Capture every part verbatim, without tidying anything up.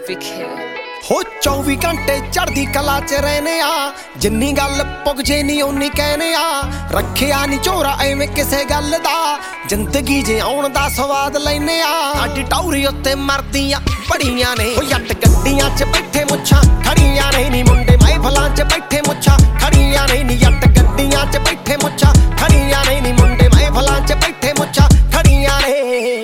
Epic Hill हो चौबी घंटे चढ़दी कला च रहने आ जिन्नी गल पुगजे नी उन्नी कहने आ रखिया नी झोरा एवें किसे गल दा जिंदगी जे आउण दा स्वाद लैने आ साडी टौरी उत्ते मरदियां बड़ियां ने हो जट गड्डियां च बैठे मुच्छां खड़ियां ने नी मुंडे महफलां च बैठे मुच्छां खड़ियां ने नी जट गड्डियां च बैठे मुच्छां खड़ियां ने नी मुंडे महफलां च बैठे मुच्छां खड़ियां ने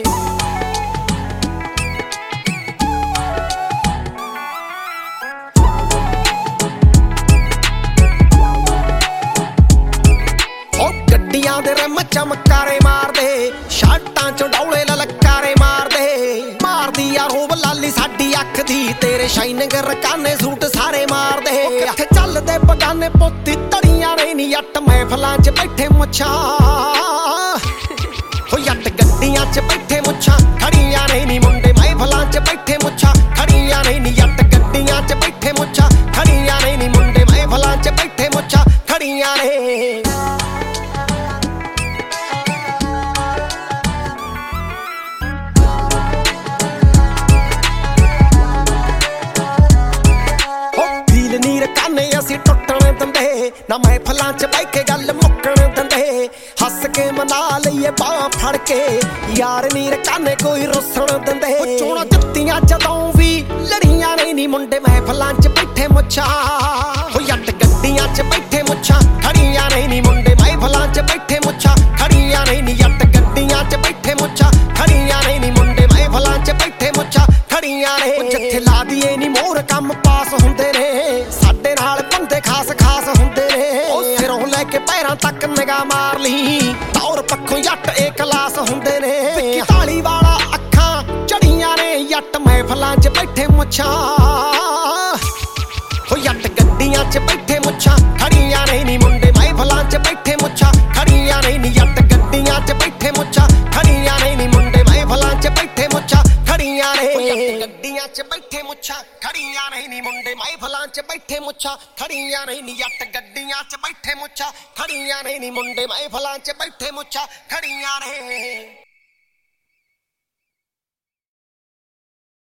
दे रम चमकारे मार दे शर्टां चों डौले ललकारे मार दे मार दी यार हो लाली साडी अख दी तेरे शाइनिंग रकाने सूट सारे मार दे किथे चलदे बगाने पोती तड़ियां ने नी जट महफलां च बैठे मुच्छां हो जट गड्डियां च बैठे मुच्छां खड़ियां ने नी मुंडे महफलां च बैठे मुच्छां खड़ियां ने नी जट गड्डियां च बैठे मुच्छां खड़ियां ने नी मुंडे महफलां च बैठे मुच्छां खड़ियां ने असीं टुटण दिंदे ना महफलां च बैठ के गल मुक्कण दिंदे हस के मना लईए बाह फड़ के यार नीर काने कोई रुसण दिंदे चोणां जित्तियां जदों भी लड़ियां ने नी मुंडे महफलां च बैठे मुच्छां हो जट गड्डियां च बैठे मुच्छां खड़ियां ने नी मुंडे महफलां च बैठे मुच्छां खड़ियां ने नी जट गड्डियां च बैठे मुच्छां खड़ियां ने नी मुंडे महफलां च बैठे मुच्छां खड़ियां ने जिथे ला दिए नी मोर कम पास हुंदे ने साडे नाल बंदे खास खास हुंदे ने ओ सिरों लैके पैरां तक निगाह मार ली तौर पक्खों जट ए क्लास हुंदे ने विक्की ताली वाला अखां चढ़ियां ने जट महफलां च बैठे मुच्छां हो जट गड्डियां च बैठे मुच्छां खड़ियां ने नी मुंडे महफलां च बैठे मुच्छां खड़ियां ने नी जट गड्डियां च बैठे मुच्छां खड़ियां ने नी मुंडे महफलां च बैठे मुच्छां खड़ियां ने गड्डियां च बैठे मुच्छां खड़ियां ने नी मुंडे महफलां च बैठे मुच्छां खड़ियां ने नी जट गड्डियां च बैठे मुच्छां खड़ियां ने नी मुंडे महफलां च बैठे मुच्छां खड़ियां ने।